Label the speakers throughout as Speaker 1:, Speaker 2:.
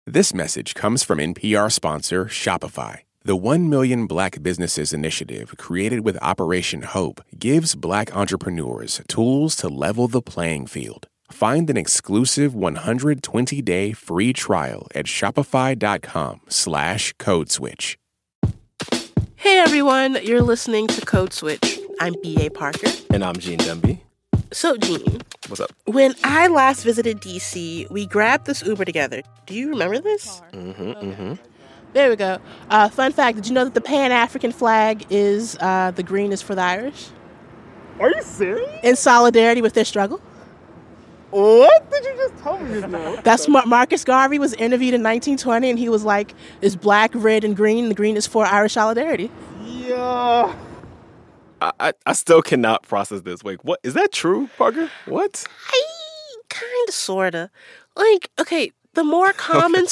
Speaker 1: This message comes from NPR sponsor Shopify. The 1 Million Black Businesses Initiative, created with Operation Hope, gives Black entrepreneurs tools to level the playing field. Find an exclusive 120-day free trial at shopify.com/codeswitch.
Speaker 2: Hey everyone, you're listening to Code Switch. I'm B.A. Parker.
Speaker 3: And I'm Gene Demby.
Speaker 2: So, Gene.
Speaker 3: What's up?
Speaker 2: When I last visited D.C., we grabbed this Uber together. Do you remember this? There we go. Fun fact, did you know that the Pan-African flag is the green is for the Irish?
Speaker 4: Are you serious?
Speaker 2: In solidarity with their struggle?
Speaker 4: What did you just tell me just now?
Speaker 2: That's Marcus Garvey was interviewed in 1920, and he was like, it's black, red, and green. The green is for Irish solidarity.
Speaker 4: Yeah.
Speaker 3: I still cannot process this. Wait, what? Is that true, Parker? What?
Speaker 2: Kind of, sort of. Like, okay, the more common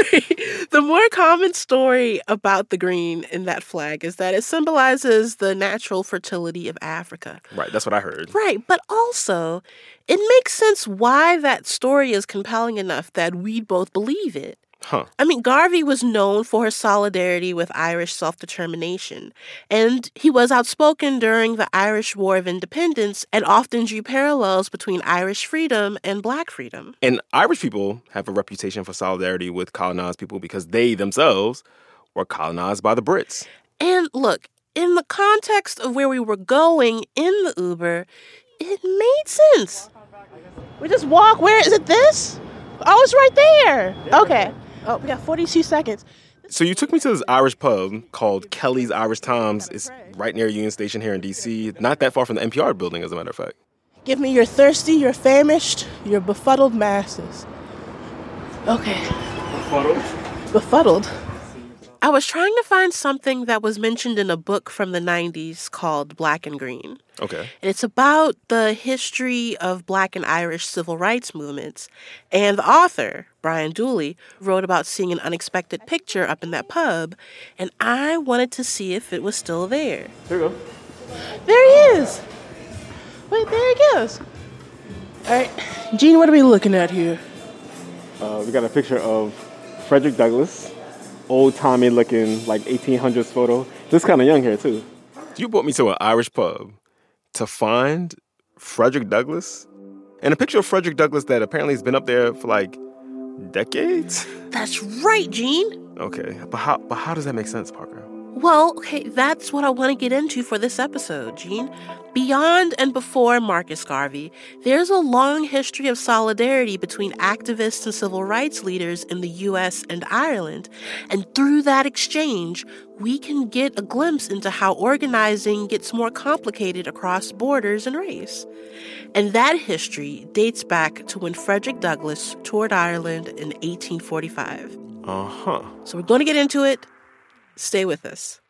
Speaker 2: story about the green in that flag is that it symbolizes the natural fertility of Africa.
Speaker 3: Right, that's what I heard.
Speaker 2: Right, but also, it makes sense why that story is compelling enough that we'd both believe it.
Speaker 3: Huh.
Speaker 2: I mean, Garvey was known for his solidarity with Irish self-determination, and he was outspoken during the Irish War of Independence and often drew parallels between Irish freedom and Black freedom.
Speaker 3: And Irish people have a reputation for solidarity with colonized people because they themselves were colonized by the Brits.
Speaker 2: And look, in the context of where we were going in the Uber, it made sense. We just walk, where is it this? Oh, it's right there. Okay. Oh, we got 42 seconds.
Speaker 3: So you took me to this Irish pub called Kelly's Irish Times. It's right near Union Station here in D.C., not that far from the NPR building, as a matter of fact.
Speaker 2: Give me your thirsty, your famished, your befuddled masses. Okay. Befuddled? I was trying to find something that was mentioned in a book from the 90s called Black and Green.
Speaker 3: Okay.
Speaker 2: And it's about the history of Black and Irish civil rights movements. And the author, Brian Dooley, wrote about seeing an unexpected picture up in that pub. And I wanted to see if it was still there.
Speaker 4: There you go.
Speaker 2: There he is. Wait, there he goes. All right. Gene, what are we looking at here?
Speaker 4: We got a picture of Frederick Douglass. Old-timey looking, like 1800s photo. This kind of young here, too.
Speaker 3: You brought me to an Irish pub to find Frederick Douglass? And a picture of Frederick Douglass that apparently has been up there for, like, decades?
Speaker 2: That's right, Gene.
Speaker 3: Okay, but how does that make sense, Parker?
Speaker 2: Well, okay, that's what I want to get into for this episode, Gene. Beyond and before Marcus Garvey, there's a long history of solidarity between activists and civil rights leaders in the U.S. and Ireland. And through that exchange, we can get a glimpse into how organizing gets more complicated across borders and race. And that history dates back to when Frederick Douglass toured Ireland in 1845.
Speaker 3: Uh-huh.
Speaker 2: So we're going to get into it. Stay with us.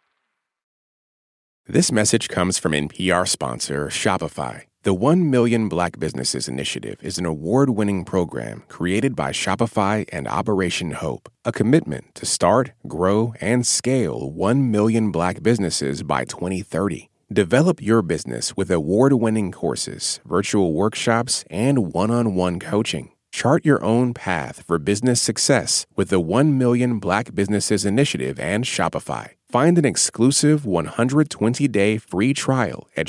Speaker 1: This message comes from NPR sponsor Shopify. The 1 Million Black Businesses Initiative is an award-winning program created by Shopify and Operation Hope, a commitment to start, grow, and scale 1 million Black businesses by 2030. Develop your business with award-winning courses, virtual workshops, and one-on-one coaching. Chart your own path for business success with the 1 Million Black Businesses Initiative and Shopify. Find an exclusive 120-day free trial at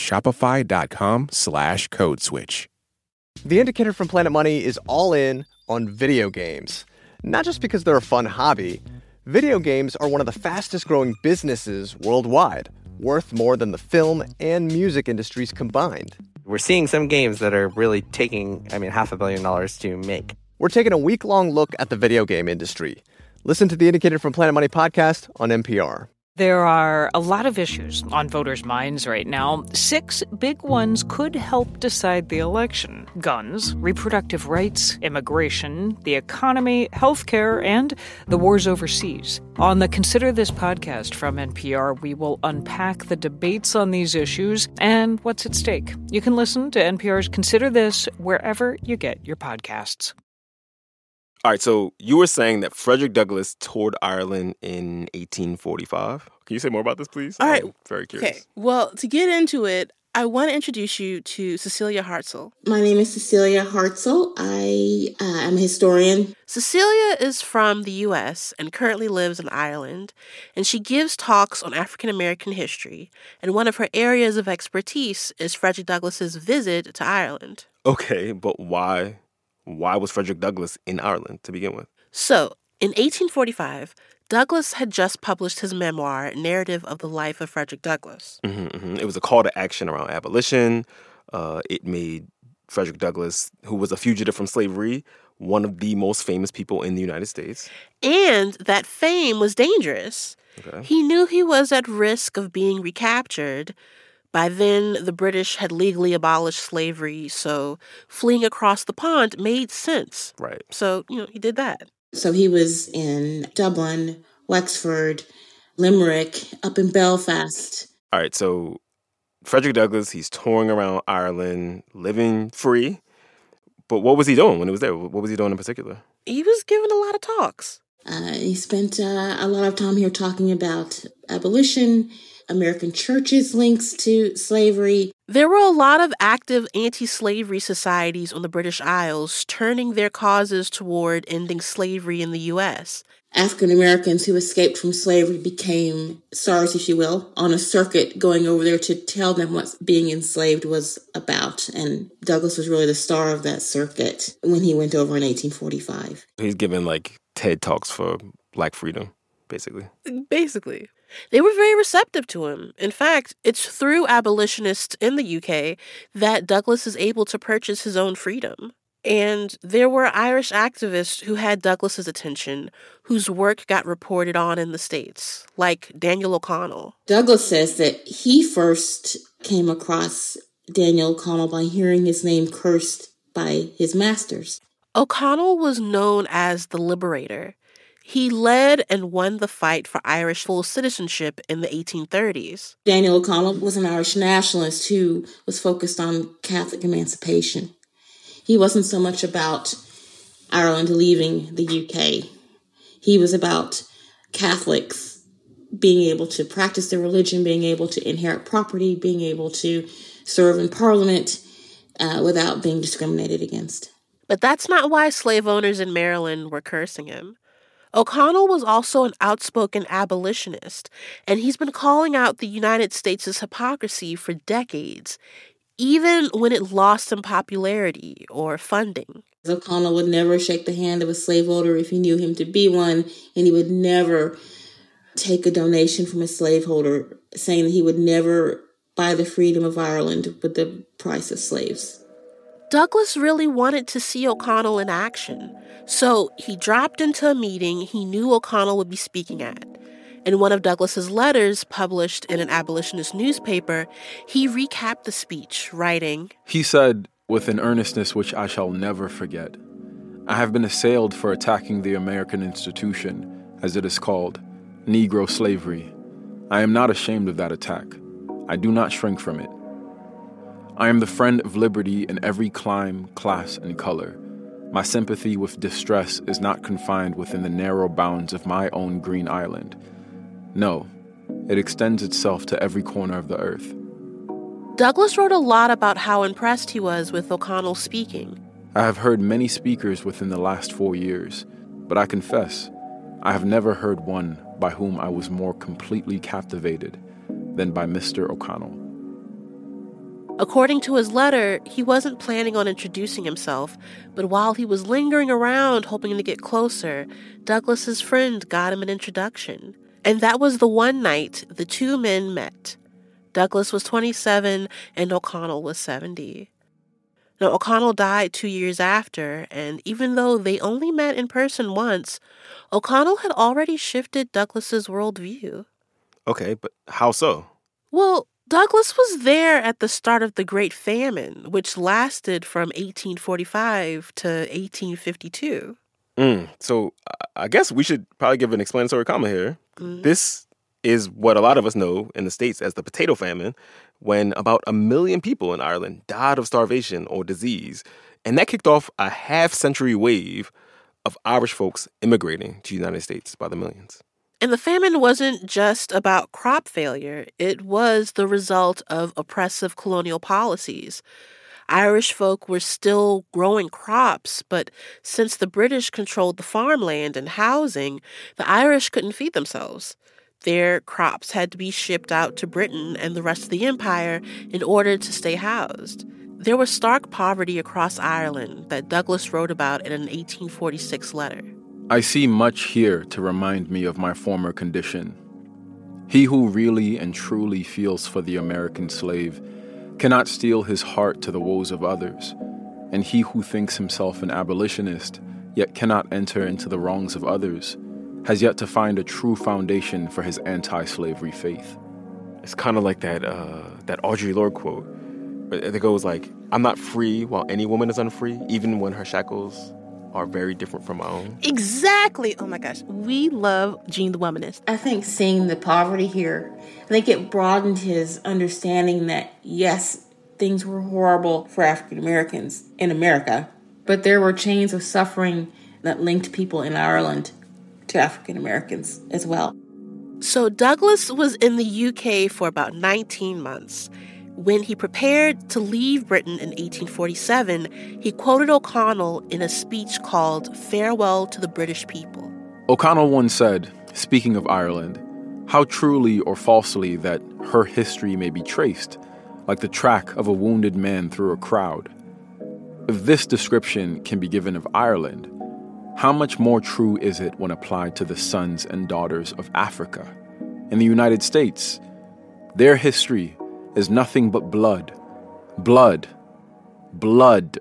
Speaker 1: shopify.com/codeswitch.
Speaker 5: The Indicator from Planet Money is all in on video games. Not just because they're a fun hobby. Video games are one of the fastest growing businesses worldwide, worth more than the film and music industries combined.
Speaker 6: We're seeing some games that are really taking, $500 million to make.
Speaker 5: We're taking a week-long look at the video game industry. Listen to the Indicator from Planet Money podcast on NPR.
Speaker 7: There are a lot of issues on voters' minds right now. 6 big ones could help decide the election: guns, reproductive rights, immigration, the economy, healthcare, and the wars overseas. On the Consider This podcast from NPR, we will unpack the debates on these issues and what's at stake. You can listen to NPR's Consider This wherever you get your podcasts.
Speaker 3: All right, so you were saying that Frederick Douglass toured Ireland in 1845. Can you say more about this, please?
Speaker 2: All right.
Speaker 3: I'm very curious.
Speaker 2: Okay. Well, to get into it, I want to introduce you to Cecilia Hartzell.
Speaker 8: My name is Cecilia Hartzell. I am a historian.
Speaker 2: Cecilia is from the U.S. and currently lives in Ireland, and she gives talks on African American history, and one of her areas of expertise is Frederick Douglass's visit to Ireland.
Speaker 3: Okay, but why was Frederick Douglass in Ireland to begin with?
Speaker 2: So, in 1845, Douglass had just published his memoir, Narrative of the Life of Frederick Douglass.
Speaker 3: It was a call to action around abolition. It made Frederick Douglass, who was a fugitive from slavery, one of the most famous people in the United States.
Speaker 2: And that fame was dangerous.
Speaker 3: Okay.
Speaker 2: He knew he was at risk of being recaptured. By then, the British had legally abolished slavery, so fleeing across the pond made sense.
Speaker 3: Right.
Speaker 2: So, he did that.
Speaker 8: So he was in Dublin, Wexford, Limerick, up in Belfast.
Speaker 3: All right, so Frederick Douglass, he's touring around Ireland, living free. But what was he doing when he was there? What was he doing in particular?
Speaker 2: He was giving a lot of talks.
Speaker 8: He spent a lot of time here talking about abolition, American churches' links to slavery.
Speaker 2: There were a lot of active anti-slavery societies on the British Isles turning their causes toward ending slavery in the U.S.
Speaker 8: African Americans who escaped from slavery became stars, if you will, on a circuit going over there to tell them what being enslaved was about. And Douglass was really the star of that circuit when he went over in 1845.
Speaker 3: He's giving TED Talks for Black freedom, basically.
Speaker 2: Basically. They were very receptive to him. In fact, it's through abolitionists in the UK that Douglass is able to purchase his own freedom. And there were Irish activists who had Douglass's attention, whose work got reported on in the States, like Daniel O'Connell.
Speaker 8: Douglass says that he first came across Daniel O'Connell by hearing his name cursed by his masters.
Speaker 2: O'Connell was known as the Liberator. He led and won the fight for Irish full citizenship in the 1830s.
Speaker 8: Daniel O'Connell was an Irish nationalist who was focused on Catholic emancipation. He wasn't so much about Ireland leaving the UK. He was about Catholics being able to practice their religion, being able to inherit property, being able to serve in Parliament without being discriminated against.
Speaker 2: But that's not why slave owners in Maryland were cursing him. O'Connell was also an outspoken abolitionist, and he's been calling out the United States' hypocrisy for decades, even when it lost in popularity or funding.
Speaker 8: O'Connell would never shake the hand of a slaveholder if he knew him to be one, and he would never take a donation from a slaveholder, saying that he would never buy the freedom of Ireland with the price of slaves.
Speaker 2: Douglass really wanted to see O'Connell in action, so he dropped into a meeting he knew O'Connell would be speaking at. In one of Douglass's letters published in an abolitionist newspaper, he recapped the speech, writing,
Speaker 9: He said, with an earnestness which I shall never forget, I have been assailed for attacking the American institution, as it is called, Negro slavery. I am not ashamed of that attack. I do not shrink from it. I am the friend of liberty in every clime, class, and color. My sympathy with distress is not confined within the narrow bounds of my own green island. No, it extends itself to every corner of the earth.
Speaker 2: Douglass wrote a lot about how impressed he was with O'Connell speaking.
Speaker 9: I have heard many speakers within the last 4 years, but I confess, I have never heard one by whom I was more completely captivated than by Mr. O'Connell.
Speaker 2: According to his letter, he wasn't planning on introducing himself, but while he was lingering around hoping to get closer, Douglass's friend got him an introduction. And that was the one night the two men met. Douglass was 27 and O'Connell was 70. Now, O'Connell died 2 years after, and even though they only met in person once, O'Connell had already shifted Douglass's worldview.
Speaker 3: Okay, but how so?
Speaker 2: Well, Douglass was there at the start of the Great Famine, which lasted from 1845 to 1852.
Speaker 3: So I guess we should probably give an explanatory comment here. This is what a lot of us know in the States as the potato famine, when about 1 million people in Ireland died of starvation or disease. And that kicked off a half-century wave of Irish folks immigrating to the United States by the millions.
Speaker 2: And the famine wasn't just about crop failure. It was the result of oppressive colonial policies. Irish folk were still growing crops, but since the British controlled the farmland and housing, the Irish couldn't feed themselves. Their crops had to be shipped out to Britain and the rest of the empire in order to stay housed. There was stark poverty across Ireland that Douglass wrote about in an 1846 letter.
Speaker 9: I see much here to remind me of my former condition. He who really and truly feels for the American slave cannot steel his heart to the woes of others, and he who thinks himself an abolitionist yet cannot enter into the wrongs of others has yet to find a true foundation for his anti-slavery faith.
Speaker 3: It's kind of like that Audre Lorde quote. It goes like, I'm not free while any woman is unfree, even when her shackles are very different from my own.
Speaker 2: Exactly. Oh my gosh. We love Gene the Womanist.
Speaker 8: I think seeing the poverty here, I think it broadened his understanding that, yes, things were horrible for African Americans in America, but there were chains of suffering that linked people in Ireland to African Americans as well.
Speaker 2: So Douglass was in the UK for about 19 months. When he prepared to leave Britain in 1847, he quoted O'Connell in a speech called Farewell to the British People.
Speaker 9: O'Connell once said, speaking of Ireland, how truly or falsely that her history may be traced, like the track of a wounded man through a crowd. If this description can be given of Ireland, how much more true is it when applied to the sons and daughters of Africa? In the United States, their history is nothing but blood. Blood. Blood.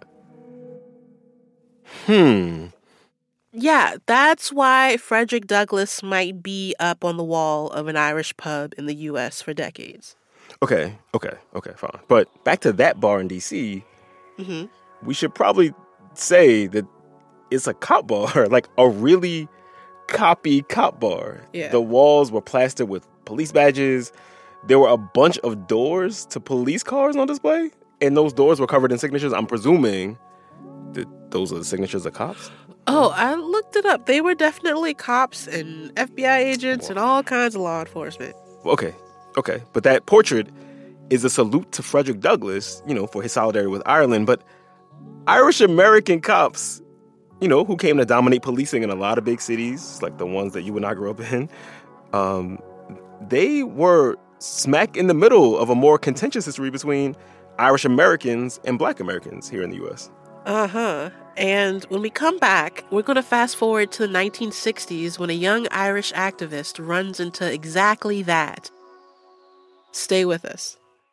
Speaker 2: Yeah, that's why Frederick Douglass might be up on the wall of an Irish pub in the U.S. for decades.
Speaker 3: Okay, fine. But back to that bar in D.C., we should probably say that it's a cop bar, like a really coppy cop bar.
Speaker 2: Yeah.
Speaker 3: The walls were plastered with police badges. There were a bunch of doors to police cars on display, and those doors were covered in signatures. I'm presuming that those are the signatures of cops.
Speaker 2: Oh, I looked it up. They were definitely cops and FBI agents and all kinds of law enforcement.
Speaker 3: Okay. But that portrait is a salute to Frederick Douglass, for his solidarity with Ireland. But Irish American cops, who came to dominate policing in a lot of big cities, like the ones that you and I grew up in, they were smack in the middle of a more contentious history between Irish Americans and Black Americans here in the U.S.
Speaker 2: And when we come back, we're going to fast forward to the 1960s when a young Irish activist runs into exactly that. Stay with us.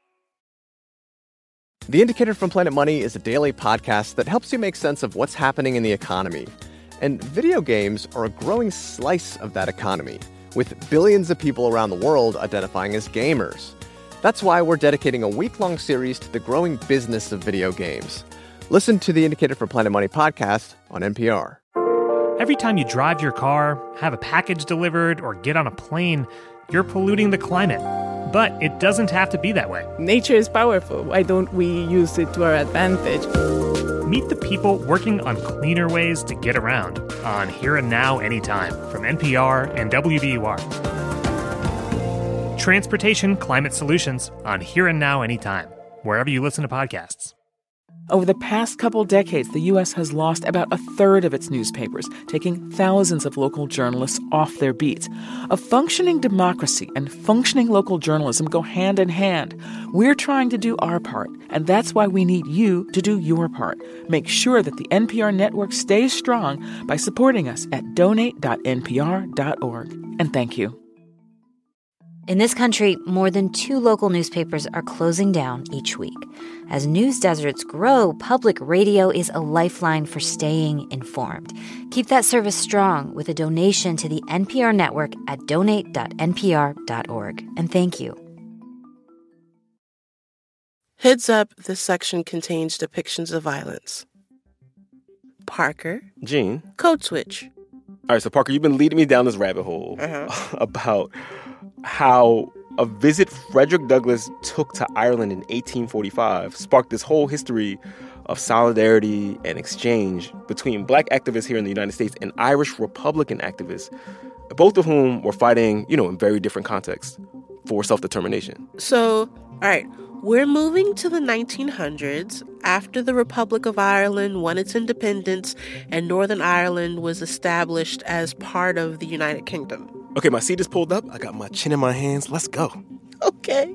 Speaker 5: The Indicator from Planet Money is a daily podcast that helps you make sense of what's happening in the economy. And video games are a growing slice of that economy, with billions of people around the world identifying as gamers. That's why we're dedicating a week-long series to the growing business of video games. Listen to the Indicator from Planet Money podcast on NPR.
Speaker 10: Every time you drive your car, have a package delivered, or get on a plane, you're polluting the climate. But it doesn't have to be that way.
Speaker 11: Nature is powerful. Why don't we use it to our advantage?
Speaker 10: Meet the people working on cleaner ways to get around on Here and Now Anytime from NPR and WBUR. Transportation Climate Solutions on Here and Now Anytime, wherever you listen to podcasts.
Speaker 11: Over the past couple decades, the U.S. has lost about a third of its newspapers, taking thousands of local journalists off their beats. A functioning democracy and functioning local journalism go hand in hand. We're trying to do our part, and that's why we need you to do your part. Make sure that the NPR network stays strong by supporting us at donate.npr.org. And thank you.
Speaker 12: In this country, more than 2 local newspapers are closing down each week. As news deserts grow, public radio is a lifeline for staying informed. Keep that service strong with a donation to the NPR network at donate.npr.org. And thank you.
Speaker 2: Heads up, this section contains depictions of violence. Parker.
Speaker 3: Gene.
Speaker 2: Code switch.
Speaker 3: All right, so Parker, you've been leading me down this rabbit hole about how a visit Frederick Douglass took to Ireland in 1845 sparked this whole history of solidarity and exchange between black activists here in the United States and Irish Republican activists, both of whom were fighting, in very different contexts for self-determination.
Speaker 2: So, all right, we're moving to the 1900s after the Republic of Ireland won its independence and Northern Ireland was established as part of the United Kingdom.
Speaker 3: Okay, my seat is pulled up. I got my chin in my hands. Let's go.
Speaker 2: Okay.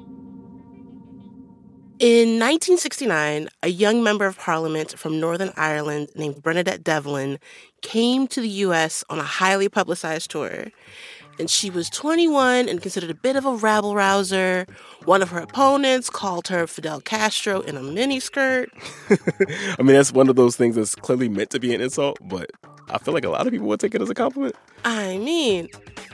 Speaker 2: In 1969, a young member of parliament from Northern Ireland named Bernadette Devlin came to the U.S. on a highly publicized tour. And she was 21 and considered a bit of a rabble-rouser. One of her opponents called her Fidel Castro in a miniskirt.
Speaker 3: I mean, that's one of those things that's clearly meant to be an insult, but I feel like a lot of people would take it as a compliment.
Speaker 2: I mean,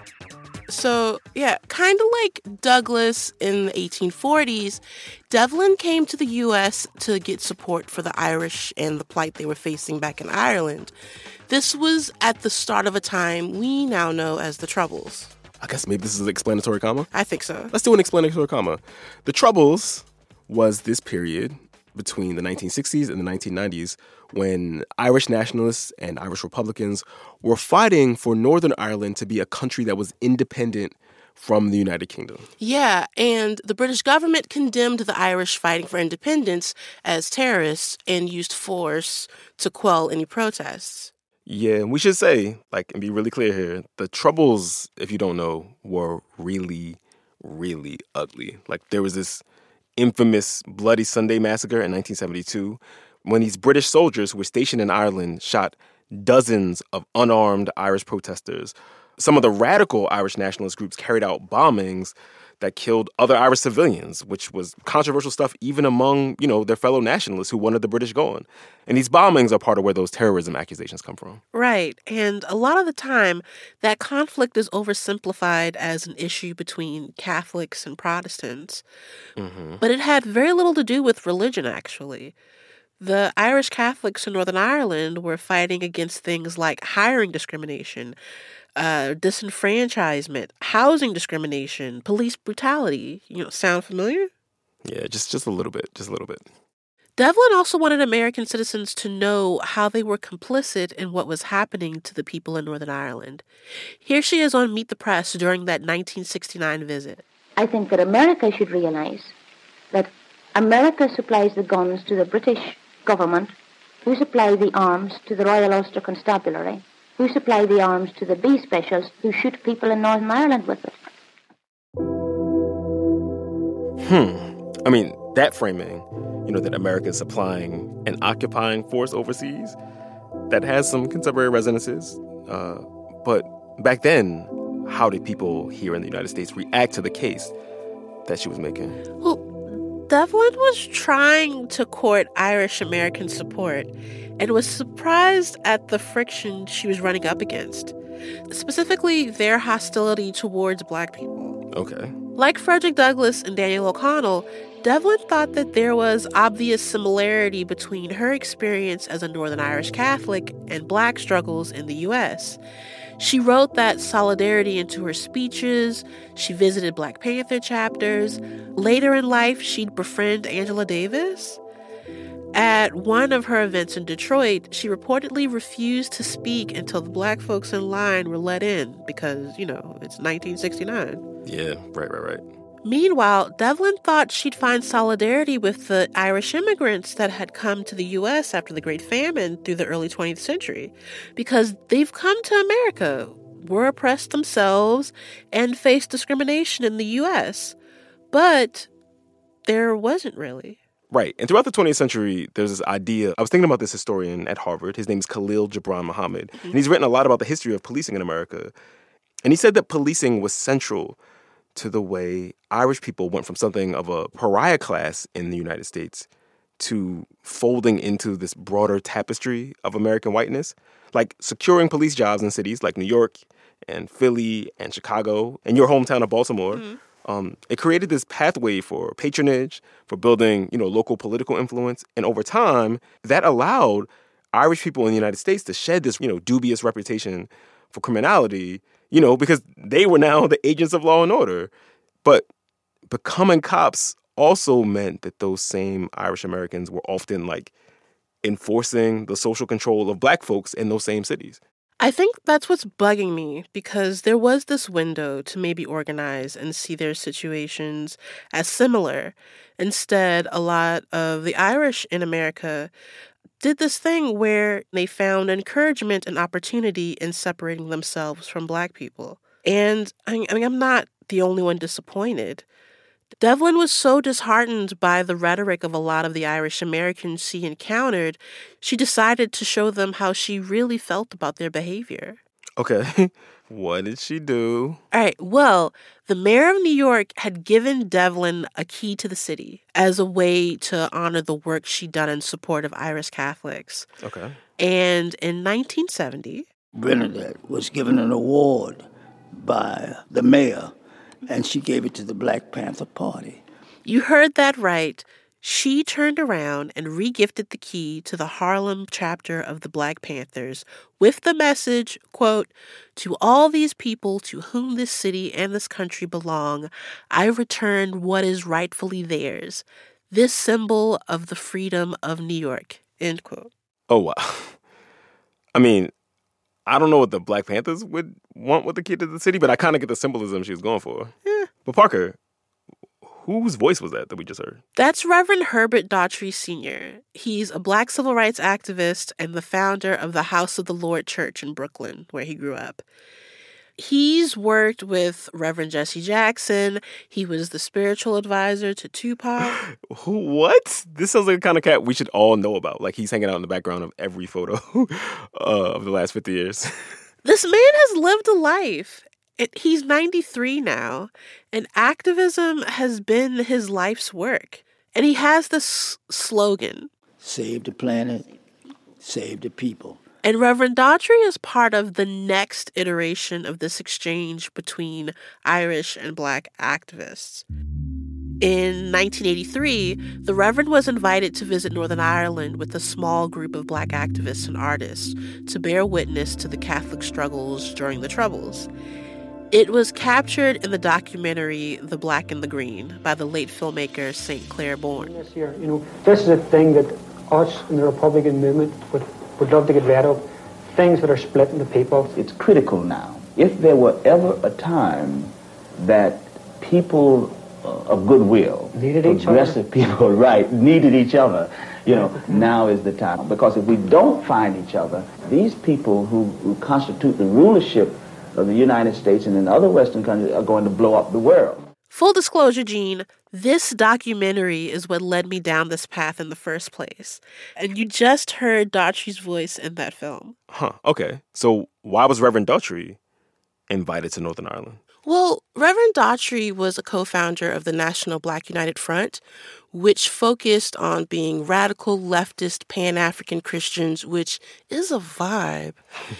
Speaker 2: so, yeah, kind of like Douglass in the 1840s, Devlin came to the U.S. to get support for the Irish and the plight they were facing back in Ireland. This was at the start of a time we now know as the Troubles.
Speaker 3: I guess maybe this is an explanatory comma?
Speaker 2: I think so.
Speaker 3: Let's do an explanatory comma. The Troubles was this period between the 1960s and the 1990s when Irish nationalists and Irish Republicans were fighting for Northern Ireland to be a country that was independent from the United Kingdom.
Speaker 2: Yeah, and the British government condemned the Irish fighting for independence as terrorists and used force to quell any protests.
Speaker 3: Yeah, and we should say, and be really clear here, the Troubles, if you don't know, were really, really ugly. There was this infamous Bloody Sunday massacre in 1972 when these British soldiers who were stationed in Ireland shot dozens of unarmed Irish protesters. Some of the radical Irish nationalist groups carried out bombings that killed other Irish civilians, which was controversial stuff even among, their fellow nationalists who wanted the British gone. And these bombings are part of where those terrorism accusations come from.
Speaker 2: Right. And a lot of the time, that conflict is oversimplified as an issue between Catholics and Protestants. Mm-hmm. But it had very little to do with religion, actually. The Irish Catholics in Northern Ireland were fighting against things like hiring discrimination, disenfranchisement, housing discrimination, police brutality. Sound familiar?
Speaker 3: Yeah, just a little bit,
Speaker 2: Devlin also wanted American citizens to know how they were complicit in what was happening to the people in Northern Ireland. Here she is on Meet the Press during that 1969 visit.
Speaker 13: I think that America should realize that America supplies the guns to the British government, who supply the arms to the Royal Ulster Constabulary, who supply the arms to the B Specials, who shoot people in Northern Ireland with it.
Speaker 3: I mean, that framing, that America is supplying an occupying force overseas, that has some contemporary resonances. But back then, how did people here in the United States react to the case that she was making?
Speaker 2: Well, Devlin was trying to court Irish-American support and was surprised at the friction she was running up against, specifically their hostility towards Black people.
Speaker 3: Okay.
Speaker 2: Like Frederick Douglass and Daniel O'Connell, Devlin thought that there was obvious similarity between her experience as a Northern Irish Catholic and Black struggles in the U.S. She wrote that solidarity into her speeches. She visited Black Panther chapters. Later in life, she'd befriend Angela Davis. At one of her events in Detroit, she reportedly refused to speak until the Black folks in line were let in because, it's 1969.
Speaker 3: Yeah, right.
Speaker 2: Meanwhile, Devlin thought she'd find solidarity with the Irish immigrants that had come to the U.S. after the Great Famine through the early 20th century, because they've come to America, were oppressed themselves, and faced discrimination in the U.S. But there wasn't really.
Speaker 3: Right. And throughout the 20th century, there's this idea. I was thinking about this historian at Harvard. His name is Khalil Gibran Muhammad. Mm-hmm. And he's written a lot about the history of policing in America. And he said that policing was central to the way Irish people went from something of a pariah class in the United States to folding into this broader tapestry of American whiteness, like securing police jobs in cities like New York and Philly and Chicago and your hometown of Baltimore. Mm-hmm. It created this pathway for patronage, for building, local political influence. And over time, that allowed Irish people in the United States to shed this, dubious reputation for criminality, because they were now the agents of law and order. But becoming cops also meant that those same Irish Americans were often enforcing the social control of black folks in those same cities.
Speaker 2: I think that's what's bugging me, because there was this window to maybe organize and see their situations as similar. Instead, a lot of the Irish in America did this thing where they found encouragement and opportunity in separating themselves from black people. And I'm not the only one disappointed. Devlin was so disheartened by the rhetoric of a lot of the Irish Americans she encountered, she decided to show them how she really felt about their behavior.
Speaker 3: Okay, what did she do?
Speaker 2: All right, well, the mayor of New York had given Devlin a key to the city as a way to honor the work she'd done in support of Irish Catholics.
Speaker 3: Okay.
Speaker 2: And in 1970...
Speaker 14: Bernadette was given an award by the mayor, and she gave it to the Black Panther Party.
Speaker 2: You heard that right. She turned around and re-gifted the key to the Harlem chapter of the Black Panthers with the message, quote, "To all these people to whom this city and this country belong, I return what is rightfully theirs, this symbol of the freedom of New York," end quote.
Speaker 3: Oh, wow. I mean, I don't know what the Black Panthers would want with the key to the city, but I kind of get the symbolism she was going for. Yeah. But Parker, whose voice was that we just heard?
Speaker 2: That's Reverend Herbert Daughtry Sr. He's a black civil rights activist and the founder of the House of the Lord Church in Brooklyn, where he grew up. He's worked with Reverend Jesse Jackson. He was the spiritual advisor to Tupac.
Speaker 3: What? This sounds like the kind of cat we should all know about. Like he's hanging out in the background of every photo of the last 50 years.
Speaker 2: This man has lived a life. He's 93 now, and activism has been his life's work. And he has this slogan:
Speaker 14: save the planet, save the people.
Speaker 2: And Reverend Daughtry is part of the next iteration of this exchange between Irish and black activists. In 1983, the Reverend was invited to visit Northern Ireland with a small group of black activists and artists to bear witness to the Catholic struggles during the Troubles. It was captured in the documentary The Black and the Green by the late filmmaker St. Clair Bourne.
Speaker 15: This is a thing that us in the Republican movement would love to get rid of, things that are splitting the people.
Speaker 16: It's critical now. If there were ever a time that people of goodwill, progressive people, right, needed each other, now is the time. Because if we don't find each other, these people who constitute the rulership of the United States and in other Western countries are going to blow up the world.
Speaker 2: Full disclosure, Gene, this documentary is what led me down this path in the first place. And you just heard Daughtry's voice in that film.
Speaker 3: Huh, okay. So why was Reverend Daughtry invited to Northern Ireland?
Speaker 2: Well, Reverend Daughtry was a co-founder of the National Black United Front, which focused on being radical, leftist, Pan-African Christians, which is a vibe.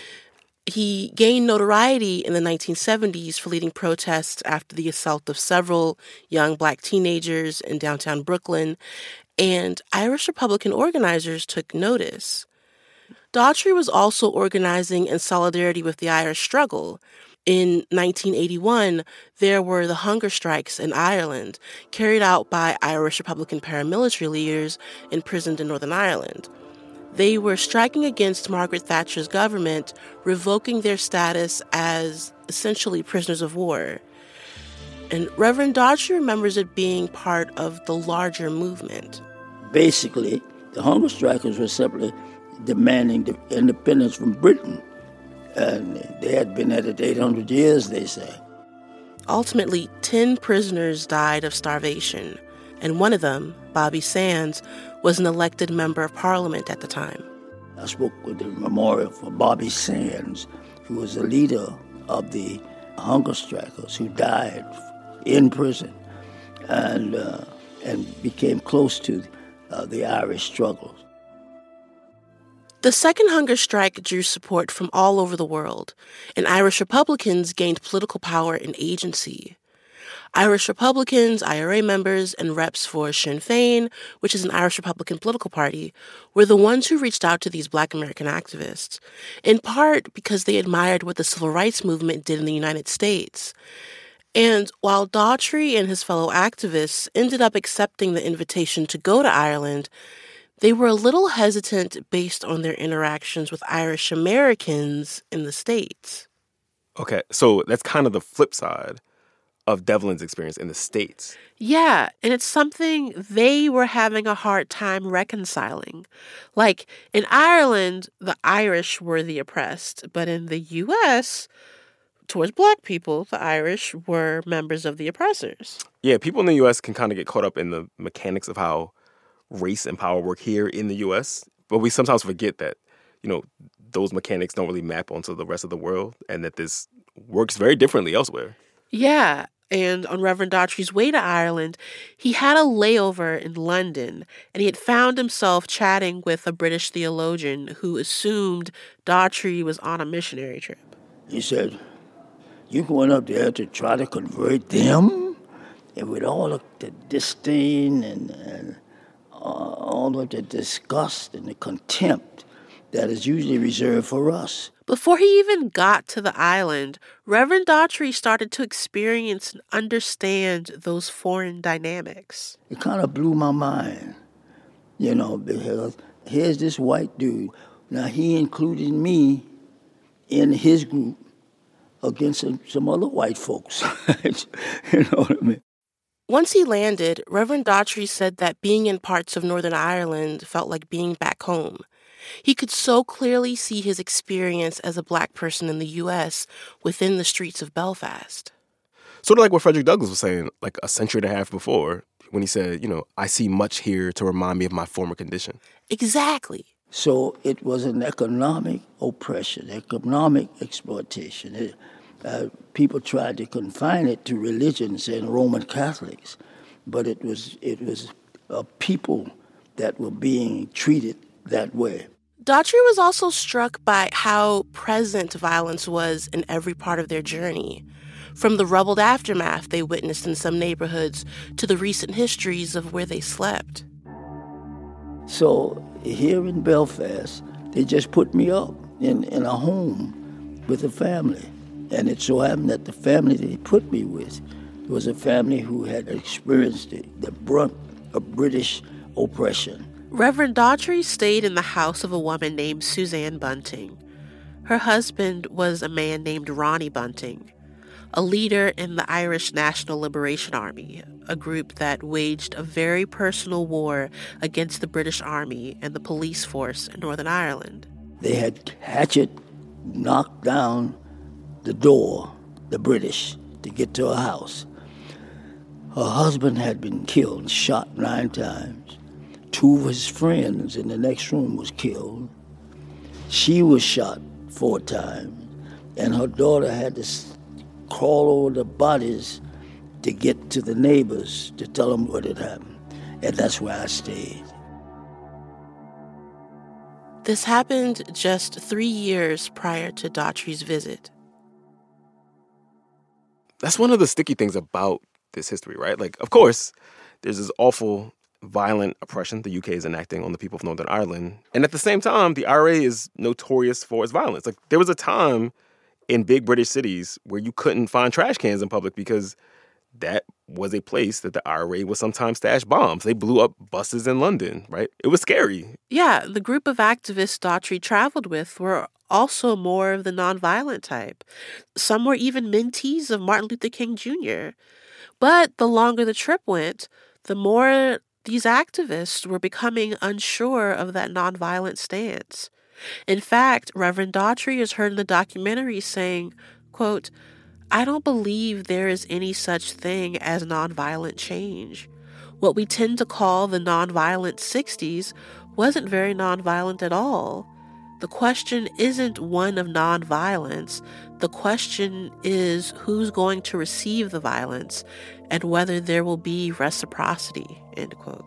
Speaker 2: He gained notoriety in the 1970s for leading protests after the assault of several young black teenagers in downtown Brooklyn, and Irish Republican organizers took notice. Daughtry was also organizing in solidarity with the Irish struggle. In 1981, there were the hunger strikes in Ireland, carried out by Irish Republican paramilitary leaders imprisoned in Northern Ireland. They were striking against Margaret Thatcher's government, revoking their status as essentially prisoners of war. And Reverend Daughtry remembers it being part of the larger movement.
Speaker 14: Basically, the hunger strikers were simply demanding the independence from Britain. And they had been at it 800 years, they say.
Speaker 2: Ultimately, 10 prisoners died of starvation, and one of them, Bobby Sands, was an elected member of parliament at the time.
Speaker 14: I spoke with the memorial for Bobby Sands, who was the leader of the hunger strikers who died in prison and became close to the Irish struggles.
Speaker 2: The second hunger strike drew support from all over the world, and Irish Republicans gained political power and agency. Irish Republicans, IRA members, and reps for Sinn Féin, which is an Irish Republican political party, were the ones who reached out to these Black American activists, in part because they admired what the civil rights movement did in the United States. And while Daughtry and his fellow activists ended up accepting the invitation to go to Ireland, They were a little hesitant based on their interactions with Irish Americans in the States.
Speaker 3: Okay, so that's kind of the flip side of Devlin's experience in the States.
Speaker 2: Yeah, and it's something they were having a hard time reconciling. Like, in Ireland, the Irish were the oppressed, but in the U.S., towards Black people, the Irish were members of the oppressors.
Speaker 3: Yeah, people in the U.S. can kind of get caught up in the mechanics of how race and power work here in the U.S., but we sometimes forget that, those mechanics don't really map onto the rest of the world and that this works very differently elsewhere.
Speaker 2: Yeah, and on Reverend Daughtry's way to Ireland, he had a layover in London, and he had found himself chatting with a British theologian who assumed Daughtry was on a missionary trip.
Speaker 14: He said, "You going up there to try to convert them?" And with all of the disdain and all of the disgust and the contempt that is usually reserved for us.
Speaker 2: Before he even got to the island, Reverend Daughtry started to experience and understand those foreign dynamics.
Speaker 14: It kind of blew my mind, because here's this white dude. Now, he included me in his group against some other white folks. You know what I mean?
Speaker 2: Once he landed, Reverend Daughtry said that being in parts of Northern Ireland felt like being back home. He could so clearly see his experience as a Black person in the U.S. within the streets of Belfast.
Speaker 3: Sort of like what Frederick Douglass was saying like a century and a half before when he said, I see much here to remind me of my former condition.
Speaker 2: Exactly.
Speaker 14: So it was an economic oppression, economic exploitation. People tried to confine it to religions and Roman Catholics, but it was people that were being treated that way.
Speaker 2: Daughtry was also struck by how present violence was in every part of their journey, from the rubbled aftermath they witnessed in some neighborhoods to the recent histories of where they slept.
Speaker 14: So here in Belfast, they just put me up in a home with a family. And it so happened that the family they put me with was a family who had experienced the brunt of British oppression.
Speaker 2: Reverend Daughtry stayed in the house of a woman named Suzanne Bunting. Her husband was a man named Ronnie Bunting, a leader in the Irish National Liberation Army, a group that waged a very personal war against the British Army and the police force in Northern Ireland.
Speaker 14: They had hatchet knocked down the door, the British, to get to her house. Her husband had been killed, shot 9 times. 2 of his friends in the next room was killed. She was shot 4 times, and her daughter had to crawl over the bodies to get to the neighbors to tell them what had happened. And that's where I stayed.
Speaker 2: This happened just 3 years prior to Daughtry's visit.
Speaker 3: That's one of the sticky things about this history, right? Like, of course, there's this awful, violent oppression the UK is enacting on the people of Northern Ireland. And at the same time, the IRA is notorious for its violence. Like, there was a time in big British cities where you couldn't find trash cans in public because that was a place that the IRA would sometimes stash bombs. They blew up buses in London, right? It was scary.
Speaker 2: Yeah, the group of activists Daughtry traveled with were also more of the nonviolent type. Some were even mentees of Martin Luther King Jr. But the longer the trip went, the more these activists were becoming unsure of that nonviolent stance. In fact, Reverend Daughtry is heard in the documentary saying, quote, "I don't believe there is any such thing as nonviolent change. What we tend to call the nonviolent 60s wasn't very nonviolent at all. The question isn't one of nonviolence. The question is who's going to receive the violence and whether there will be reciprocity," end quote.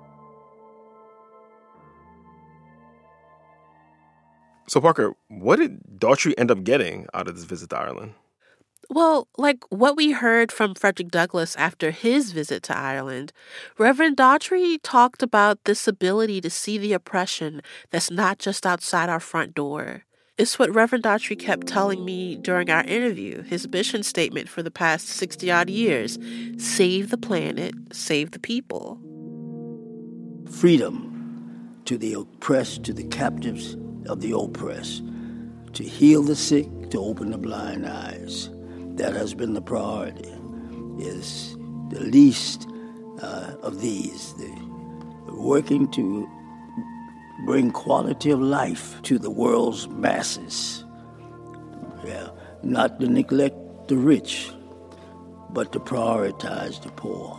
Speaker 3: So, Parker, what did Daughtry end up getting out of this visit to Ireland?
Speaker 2: Well, like what we heard from Frederick Douglass after his visit to Ireland, Reverend Daughtry talked about this ability to see the oppression that's not just outside our front door. It's what Reverend Daughtry kept telling me during our interview, his mission statement for the past 60-odd years: save the planet, save the people.
Speaker 14: Freedom to the oppressed, to the captives of the oppressed, to heal the sick, to open the blind eyes. That has been the priority. Is the least of these, working to bring quality of life to the world's masses. Yeah, not to neglect the rich, but to prioritize the poor.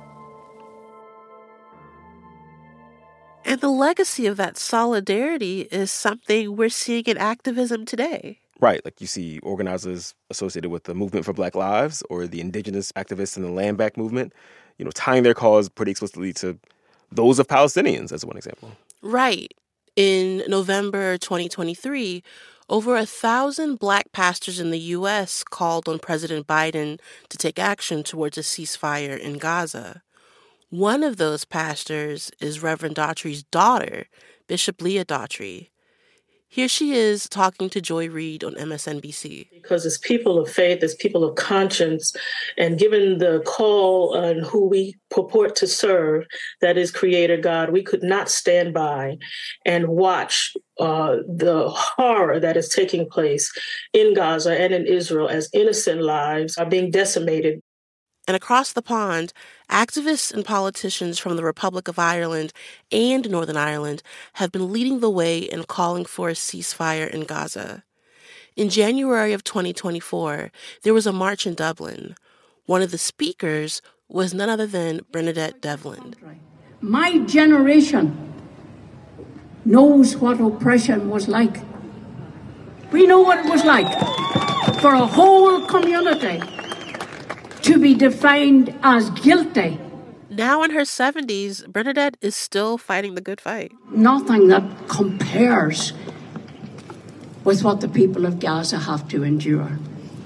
Speaker 2: And the legacy of that solidarity is something we're seeing in activism today.
Speaker 3: Right, like you see organizers associated with the Movement for Black Lives or the indigenous activists in the Land Back movement, tying their cause pretty explicitly to those of Palestinians, as one example.
Speaker 2: Right. In November 2023, over 1,000 Black pastors in the U.S. called on President Biden to take action towards a ceasefire in Gaza. One of those pastors is Reverend Daughtry's daughter, Bishop Leah Daughtry. Here she is talking to Joy Reid on MSNBC.
Speaker 17: Because as people of faith, as people of conscience, and given the call on who we purport to serve, that is Creator God, we could not stand by and watch the horror that is taking place in Gaza and in Israel as innocent lives are being decimated.
Speaker 2: And across the pond, activists and politicians from the Republic of Ireland and Northern Ireland have been leading the way in calling for a ceasefire in Gaza. In January of 2024, there was a march in Dublin. One of the speakers was none other than Bernadette Devlin.
Speaker 18: My generation knows what oppression was like. We know what it was like for a whole community to be defined as guilty.
Speaker 2: Now in her 70s, Bernadette is still fighting the good fight.
Speaker 18: Nothing that compares with what the people of Gaza have to endure.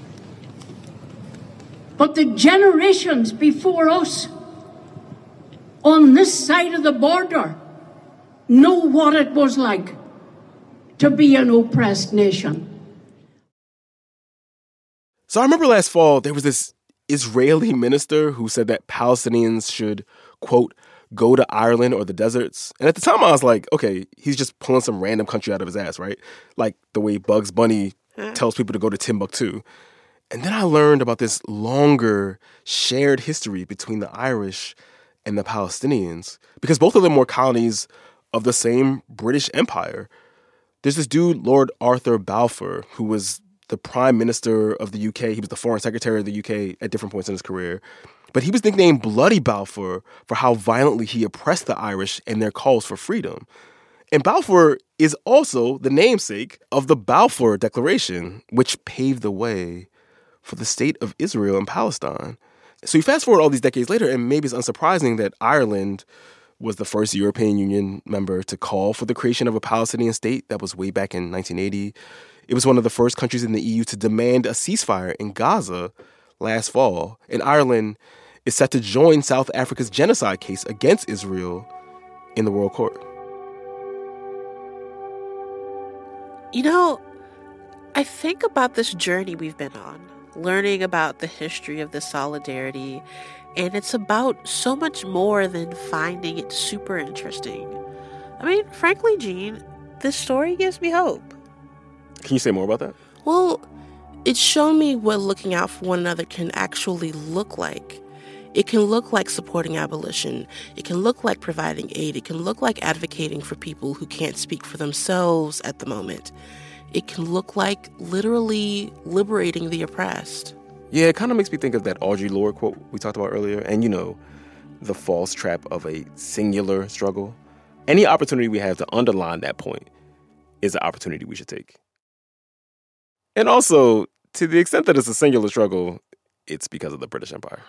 Speaker 18: But the generations before us on this side of the border know what it was like to be an oppressed nation.
Speaker 3: So I remember last fall, there was this Israeli minister who said that Palestinians should, quote, go to Ireland or the deserts. And at the time I was like, okay, he's just pulling some random country out of his ass, right? Like the way Bugs Bunny tells people to go to Timbuktu. And then I learned about this longer shared history between the Irish and the Palestinians, because both of them were colonies of the same British Empire. There's this dude, Lord Arthur Balfour, who was the Prime Minister of the UK. He was the Foreign Secretary of the UK at different points in his career. But he was nicknamed Bloody Balfour for how violently he oppressed the Irish and their calls for freedom. And Balfour is also the namesake of the Balfour Declaration, which paved the way for the state of Israel and Palestine. So you fast forward all these decades later, and maybe it's unsurprising that Ireland was the first European Union member to call for the creation of a Palestinian state. That was way back in 1980. It was one of the first countries in the EU to demand a ceasefire in Gaza last fall. And Ireland is set to join South Africa's genocide case against Israel in the World Court.
Speaker 2: I think about this journey we've been on, learning about the history of this solidarity, and it's about so much more than finding it super interesting. I mean, frankly, Gene, this story gives me hope.
Speaker 3: Can you say more about that?
Speaker 2: Well, it's shown me what looking out for one another can actually look like. It can look like supporting abolition. It can look like providing aid. It can look like advocating for people who can't speak for themselves at the moment. It can look like literally liberating the oppressed.
Speaker 3: Yeah, it kind of makes me think of that Audre Lorde quote we talked about earlier. And, the false trap of a singular struggle. Any opportunity we have to underline that point is an opportunity we should take. And also, to the extent that it's a singular struggle, it's because of the British Empire.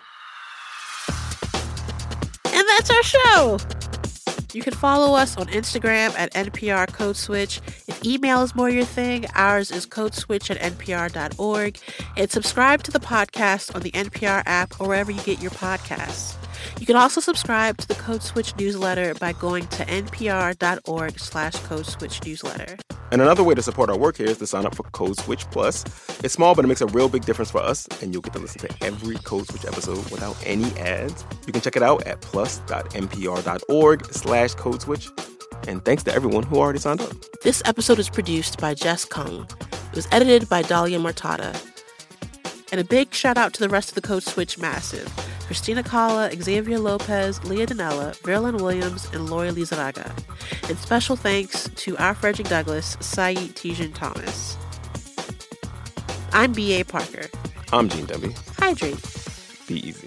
Speaker 2: And that's our show. You can follow us on Instagram at NPR Code Switch. If email is more your thing, ours is codeswitch@npr.org. And subscribe to the podcast on the NPR app or wherever you get your podcasts. You can also subscribe to the Code Switch newsletter by going to npr.org/Code Switch newsletter.
Speaker 3: And another way to support our work here is to sign up for Code Switch Plus. It's small, but it makes a real big difference for us, and you'll get to listen to every Code Switch episode without any ads. You can check it out at plus.npr.org/Code Switch. And thanks to everyone who already signed up.
Speaker 2: This episode was produced by Jess Kung. It was edited by Dahlia Mortada. And a big shout out to the rest of the Code Switch Massive: Christina Cala, Xavier Lopez, Leah Dinella, Verlin Williams, and Lori Lizaraga. And special thanks to our Frederick Douglass, Saeed Tijan Thomas. I'm B.A. Parker.
Speaker 3: I'm Gene Demby.
Speaker 2: Hydrate.
Speaker 3: Be easy.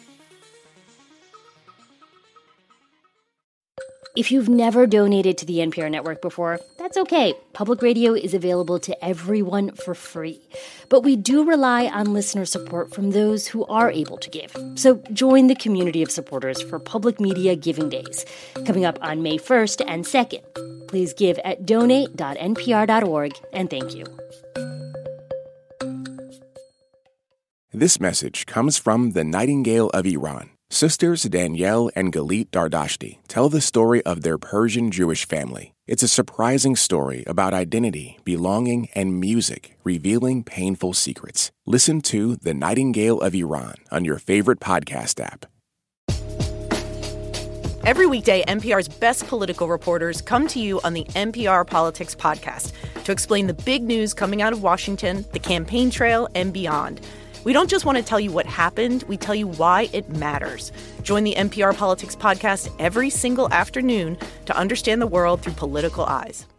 Speaker 19: If you've never donated to the NPR network before, that's okay. Public radio is available to everyone for free. But we do rely on listener support from those who are able to give. So join the community of supporters for Public Media Giving Days, coming up on May 1st and 2nd. Please give at donate.npr.org, and thank you.
Speaker 1: This message comes from the Nightingale of Iran. Sisters Danielle and Galit Dardashti tell the story of their Persian Jewish family. It's a surprising story about identity, belonging, and music, revealing painful secrets. Listen to The Nightingale of Iran on your favorite podcast app.
Speaker 20: Every weekday, NPR's best political reporters come to you on the NPR Politics Podcast to explain the big news coming out of Washington, the campaign trail, and beyond. We don't just want to tell you what happened, we tell you why it matters. Join the NPR Politics Podcast every single afternoon to understand the world through political eyes.